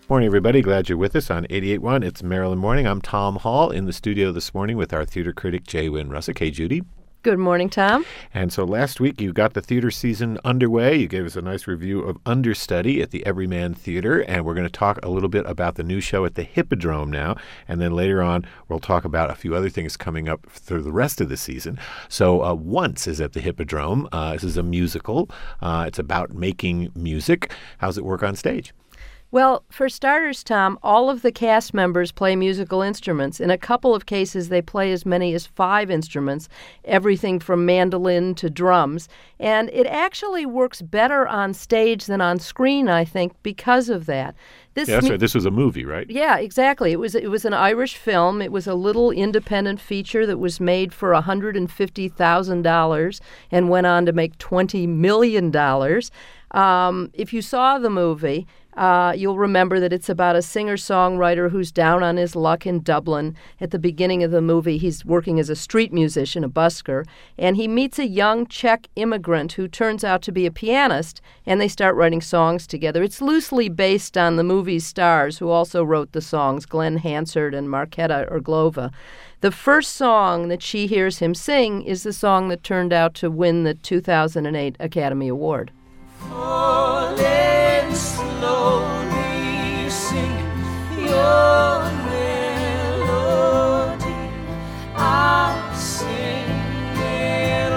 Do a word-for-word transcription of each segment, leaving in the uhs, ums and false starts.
Morning, everybody. Glad you're with us on eighty-eight point one. It's Maryland Morning. I'm Tom Hall in the studio this morning with our theater critic, Jay Wynn Russick. Hey, Judy. Good morning, Tom. And so last week you got the theater season underway. You gave us a nice review of Understudy at the Everyman Theater, and we're going to talk a little bit about the new show at the Hippodrome now. And then later on, we'll talk about a few other things coming up through the rest of the season. So uh, Once is at the Hippodrome. Uh, this is a musical. Uh, it's about making music. How's it work on stage? Well, for starters, Tom, all of the cast members play musical instruments. In a couple of cases, they play as many as five instruments, everything from mandolin to drums. And it actually works better on stage than on screen, I think, because of that. This yeah, that's right. This was a movie, right? Yeah, exactly. It was it was an Irish film. It was a little independent feature that was made for one hundred fifty thousand dollars and went on to make twenty million dollars. Um, if you saw the movie, uh, you'll remember that it's about a singer-songwriter who's down on his luck in Dublin. At the beginning of the movie, he's working as a street musician, a busker, and he meets a young Czech immigrant who turns out to be a pianist, and they start writing songs together. It's loosely based on the movie's stars, who also wrote the songs, Glenn Hansard and Markéta Irglová. The first song that she hears him sing is the song that turned out to win the two thousand eight Academy Award. Falling slowly, sing your melody. I'll sing it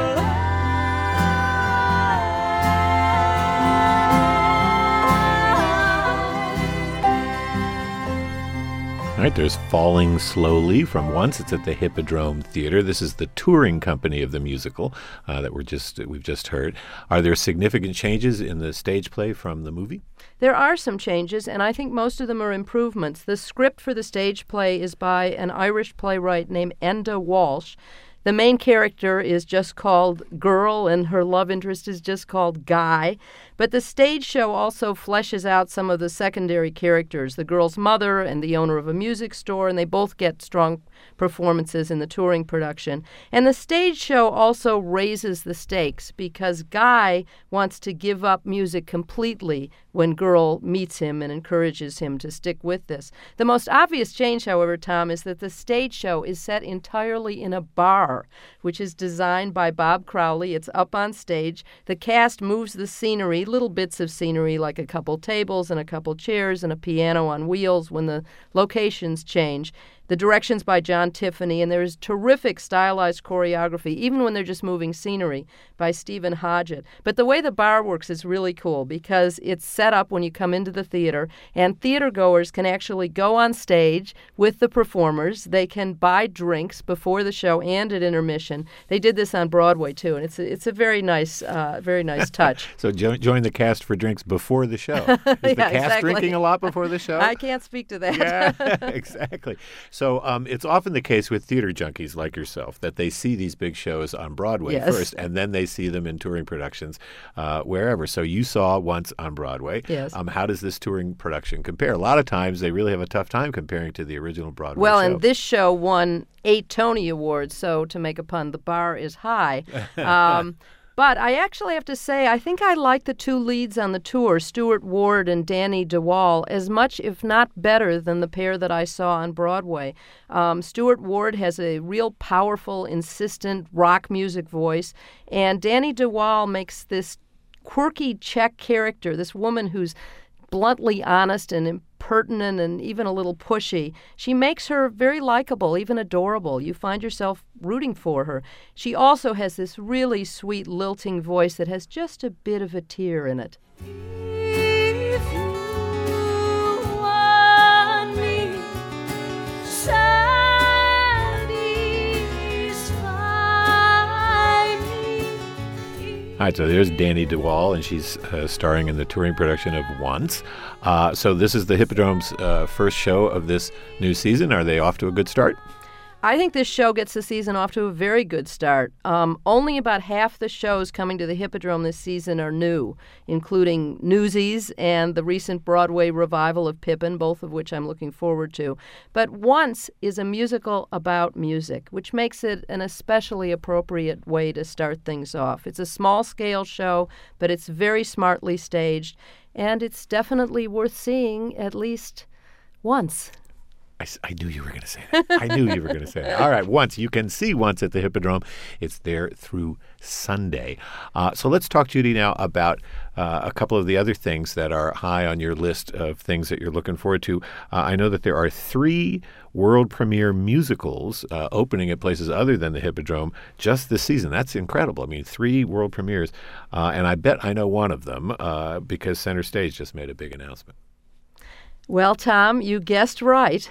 All right, there's Falling Slowly from Once. It's at the Hippodrome Theater. This is the touring company of the musical uh, that we're just we've just heard. Are there significant changes in the stage play from the movie? There are some changes, and I think most of them are improvements. The script for the stage play is by an Irish playwright named Enda Walsh. The main character is just called Girl, and her love interest is just called Guy. But the stage show also fleshes out some of the secondary characters, the girl's mother and the owner of a music store, and they both get strong performances in the touring production. And the stage show also raises the stakes because Guy wants to give up music completely when Girl meets him and encourages him to stick with this. The most obvious change, however, Tom, is that the stage show is set entirely in a bar, which is designed by Bob Crowley. It's up on stage. The cast moves the scenery, little bits of scenery like a couple tables and a couple chairs and a piano on wheels when the locations change. The direction's by John Tiffany, and there's terrific stylized choreography, even when they're just moving scenery, by Stephen Hodgett. But the way the bar works is really cool because it's set up when you come into the theater, and theater goers can actually go on stage with the performers. They can buy drinks before the show and at intermission. They did this on Broadway, too, and it's a, it's a very nice uh, very nice touch. So jo- join the cast for drinks before the show. Is yeah, the cast exactly. drinking a lot before the show? I can't speak to that. Yeah, exactly. So um, it's often the case with theater junkies like yourself that they see these big shows on Broadway yes. first, and then they see them in touring productions uh, wherever. So you saw Once on Broadway. Yes. Um, how does this touring production compare? A lot of times they really have a tough time comparing to the original Broadway well, show. Well, and this show won eight Tony Awards, so to make a pun, the bar is high. Um, But I actually have to say, I think I like the two leads on the tour, Stuart Ward and Danny DeWall, as much, if not better, than the pair that I saw on Broadway. Um, Stuart Ward has a real powerful, insistent rock music voice, and Danny DeWall makes this quirky Czech character, this woman who's bluntly honest and impertinent and even a little pushy. She makes her very likable, even adorable. You find yourself rooting for her. She also has this really sweet, lilting voice that has just a bit of a tear in it. If you want me, satisfy me. All right, so there's Danny DeWall, and she's uh, starring in the touring production of Once. Uh, so this is the Hippodrome's uh, first show of this new season. Are they off to a good start? I think this show gets the season off to a very good start. Um, only about half the shows coming to the Hippodrome this season are new, including Newsies and the recent Broadway revival of Pippin, both of which I'm looking forward to. But Once is a musical about music, which makes it an especially appropriate way to start things off. It's a small-scale show, but it's very smartly staged. and it's definitely worth seeing at least once. I, s- I knew you were going to say that. I knew you were going to say that. All right, once. You can see once at the Hippodrome. It's there through Sunday. Uh, so let's talk, Judy, now about uh, a couple of the other things that are high on your list of things that you're looking forward to. Uh, I know that there are three world premiere musicals uh, opening at places other than the Hippodrome just this season. That's incredible. I mean, three world premieres. Uh, and I bet I know one of them uh, because Center Stage just made a big announcement. Well, Tom, you guessed right.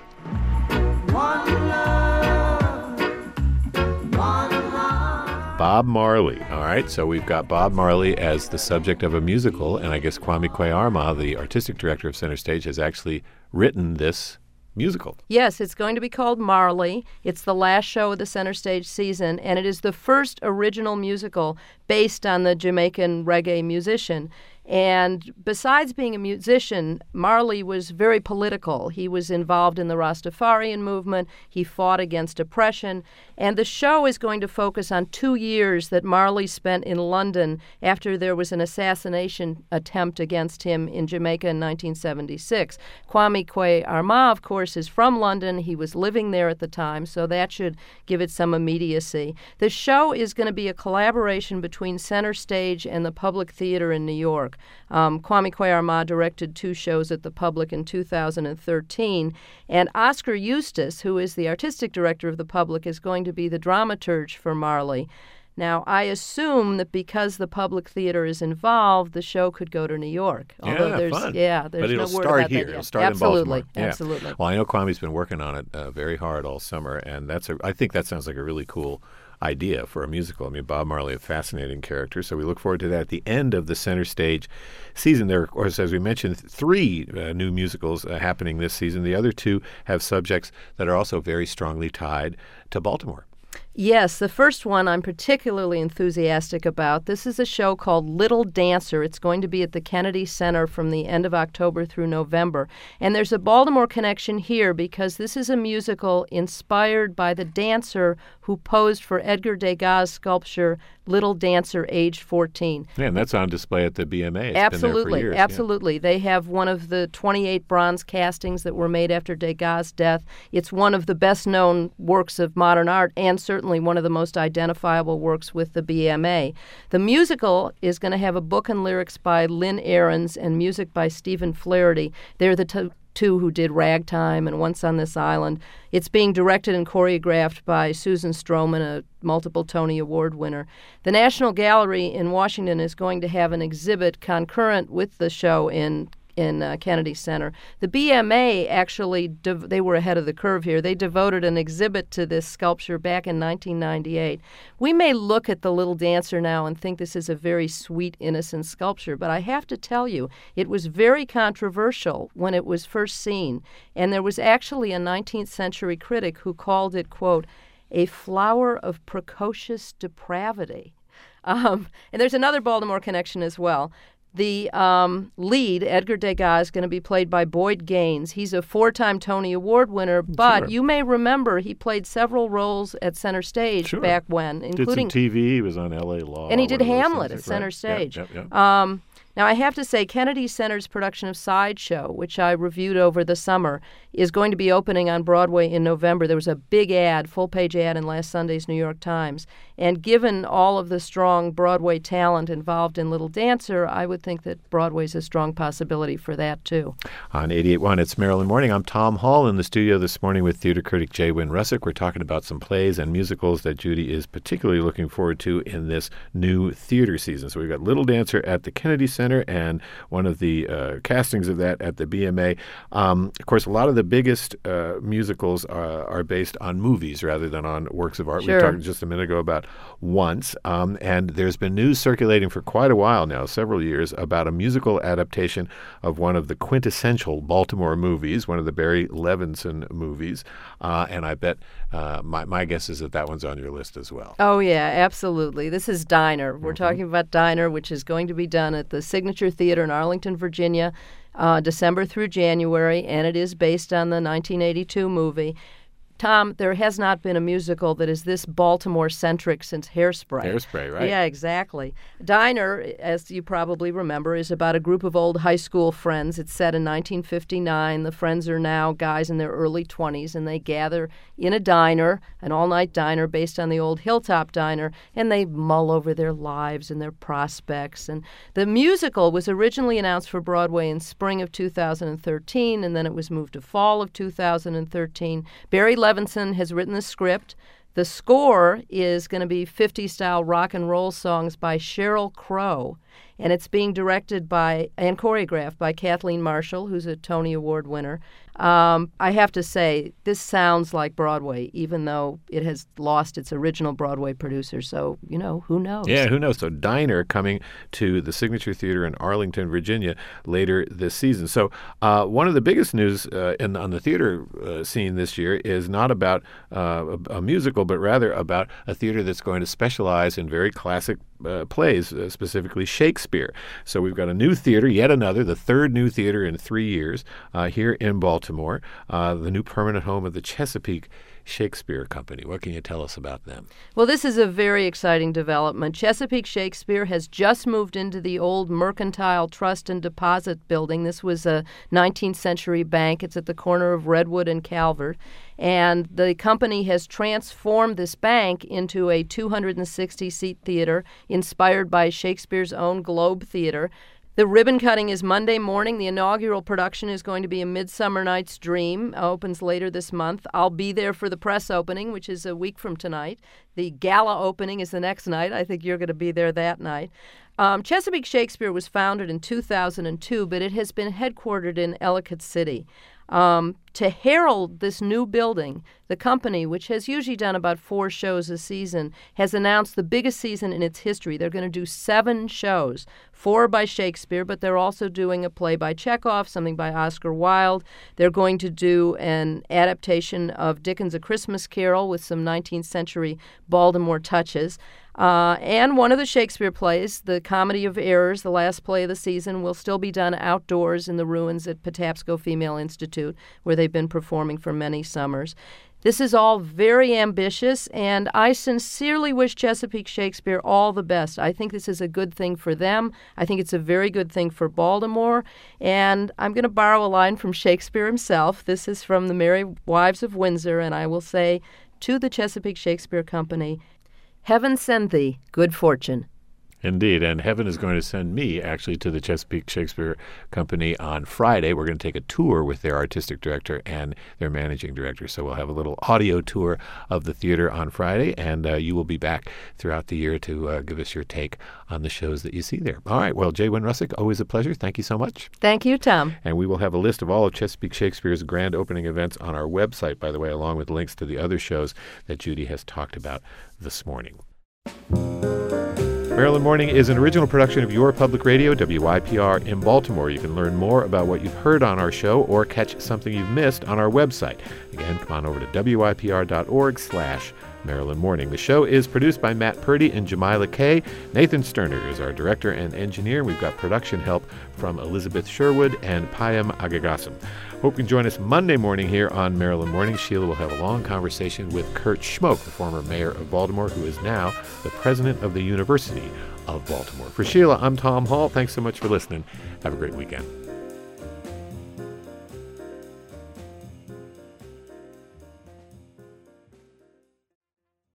Bob Marley. All right, so we've got Bob Marley as the subject of a musical, and I guess Kwame Kwei-Armah, the artistic director of Center Stage, has actually written this musical. Yes, it's going to be called Marley. It's the last show of the Center Stage season, and it is the first original musical based on the Jamaican reggae musician. And besides being a musician, Marley was very political. He was involved in the Rastafarian movement. He fought against oppression. And the show is going to focus on two years that Marley spent in London after there was an assassination attempt against him in Jamaica in nineteen seventy-six. Kwame Kwei-Armah, of course, is from London. He was living there at the time, so that should give it some immediacy. The show is going to be a collaboration between Center Stage and the Public Theater in New York. Um, Kwame Kwei-Armah directed two shows at the Public in two thousand thirteen, and Oscar Eustace, who is the artistic director of the Public, is going to be the dramaturge for Marley. Now, I assume that because the Public Theater is involved, the show could go to New York. Yeah, there's, fun. Yeah, there's but it'll no word start about here. that yet. It'll start absolutely, in Baltimore. Yeah. Absolutely. Well, I know Kwame's been working on it uh, very hard all summer, and that's a, I think that sounds like a really cool idea for a musical. I mean, Bob Marley, a fascinating character, so we look forward to that at the end of the Center Stage season. There, of course, as we mentioned, three uh, new musicals uh, happening this season. The other two have subjects that are also very strongly tied to Baltimore. Yes, the first one I'm particularly enthusiastic about. This is a show called Little Dancer. It's going to be at the Kennedy Center from the end of October through November. And there's a Baltimore connection here because this is a musical inspired by the dancer who posed for Edgar Degas' sculpture Little Dancer, aged fourteen. Yeah, and that's on display at the B M A. It's absolutely, been there for years. absolutely. Yeah. They have one of the twenty-eight bronze castings that were made after Degas' death. It's one of the best-known works of modern art and certainly one of the most identifiable works with the B M A. The musical is going to have a book and lyrics by Lynn Ahrens and music by Stephen Flaherty. They're the t- two who did Ragtime and Once on This Island. It's being directed and choreographed by Susan Stroman, a multiple Tony Award winner. The National Gallery in Washington is going to have an exhibit concurrent with the show in in uh, Kennedy Center. The B M A actually, dev- they were ahead of the curve here. They devoted an exhibit to this sculpture back in nineteen ninety-eight. We may look at the Little Dancer now and think this is a very sweet, innocent sculpture, but I have to tell you, it was very controversial when it was first seen. And there was actually a nineteenth century critic who called it, quote, a flower of precocious depravity. Um, and there's another Baltimore connection as well. The um, lead, Edgar Degas, is going to be played by Boyd Gaines. He's a four-time Tony Award winner, but Sure. you may remember he played several roles at Center Stage Sure. back when, including... Did some T V. He was on L A Law. And he did one of those Hamlet things, at Center right? Stage. Yep, yep, yep. Um, now, I have to say, Kennedy Center's production of Sideshow, which I reviewed over the summer, is going to be opening on Broadway in November. There was a big ad, full-page ad in last Sunday's New York Times. And given all of the strong Broadway talent involved in Little Dancer, I would think that Broadway's a strong possibility for that, too. On eighty-eight point one, it's Maryland Morning. I'm Tom Hall in the studio this morning with theater critic Jay Wynn Russick. We're talking about some plays and musicals that Judy is particularly looking forward to in this new theater season. So we've got Little Dancer at the Kennedy Center and one of the uh, castings of that at the B M A. Um, of course, a lot of the biggest uh, musicals uh, are based on movies rather than on works of art. Sure. We talked just a minute ago about Once, um, and there's been news circulating for quite a while now, several years, about a musical adaptation of one of the quintessential Baltimore movies, one of the Barry Levinson movies, uh, and I bet uh, my, my guess is that that one's on your list as well. Oh, yeah, absolutely. This is Diner. We're Mm-hmm. talking about Diner, which is going to be done at the Signature Theater in Arlington, Virginia, uh, December through January, and it is based on the nineteen eighty-two movie. Tom, there has not been a musical that is this Baltimore-centric since Hairspray. Hairspray, right? Yeah, exactly. Diner, as you probably remember, is about a group of old high school friends. It's set in nineteen fifty-nine. The friends are now guys in their early twenties, and they gather in a diner, an all-night diner based on the old Hilltop Diner, and they mull over their lives and their prospects. And the musical was originally announced for Broadway in spring of two thousand thirteen, and then it was moved to fall of two thousand thirteen. Barry Levinson has written the script. The score is going to be fifties-style rock and roll songs by Sheryl Crow, and it's being directed by and choreographed by Kathleen Marshall, who's a Tony Award winner. Um, I have to say, this sounds like Broadway, even though it has lost its original Broadway producer. So, you know, who knows? Yeah, who knows? So Diner coming to the Signature Theater in Arlington, Virginia later this season. So uh, one of the biggest news uh, in, on the theater uh, scene this year is not about uh, a, a musical, but rather about a theater that's going to specialize in very classic uh, plays, uh, specifically Shakespeare. So we've got a new theater, yet another, the third new theater in three years uh, here in Baltimore, uh, the new permanent home of the Chesapeake Shakespeare Company. What can you tell us about them? Well, this is a very exciting development. Chesapeake Shakespeare has just moved into the old Mercantile Trust and Deposit building. This was a nineteenth century bank. It's at the corner of Redwood and Calvert. And the company has transformed this bank into a two hundred sixty seat theater inspired by Shakespeare's own Globe Theater. The ribbon cutting is Monday morning. The inaugural production is going to be A Midsummer Night's Dream. Opens later this month. I'll be there for the press opening, which is a week from tonight. The gala opening is the next night. I think you're going to be there that night. Um, Chesapeake Shakespeare was founded in two thousand two, but it has been headquartered in Ellicott City. Um, to herald this new building, the company, which has usually done about four shows a season, has announced the biggest season in its history. They're going to do seven shows, four by Shakespeare, but they're also doing a play by Chekhov, something by Oscar Wilde. They're going to do an adaptation of Dickens' A Christmas Carol with some nineteenth century Baltimore touches. Uh, and one of the Shakespeare plays, The Comedy of Errors, the last play of the season, will still be done outdoors in the ruins at Patapsco Female Institute, where they've been performing for many summers. This is all very ambitious, and I sincerely wish Chesapeake Shakespeare all the best. I think this is a good thing for them. I think it's a very good thing for Baltimore. And I'm going to borrow a line from Shakespeare himself. This is from The Merry Wives of Windsor, and I will say to the Chesapeake Shakespeare Company, heaven send thee good fortune. Indeed, and heaven is going to send me, actually, to the Chesapeake Shakespeare Company on Friday. We're going to take a tour with their artistic director and their managing director. So we'll have a little audio tour of the theater on Friday, and uh, you will be back throughout the year to uh, give us your take on the shows that you see there. All right, well, Jay Wynn Russick, always a pleasure. Thank you so much. Thank you, Tom. And we will have a list of all of Chesapeake Shakespeare's grand opening events on our website, by the way, along with links to the other shows that Judy has talked about this morning. Maryland Morning is an original production of Your Public Radio, W Y P R, in Baltimore. You can learn more about what you've heard on our show or catch something you've missed on our website. Again, come on over to W Y P R dot org slash Maryland Morning. The show is produced by Matt Purdy and Jamila Kay. Nathan Sterner is our director and engineer. We've got production help from Elizabeth Sherwood and Payam Agagasam. Hope you can join us Monday morning here on Maryland Morning. Sheila will have a long conversation with Kurt Schmoke, the former mayor of Baltimore, who is now the president of the University of Baltimore. For Sheila, I'm Tom Hall. Thanks so much for listening. Have a great weekend.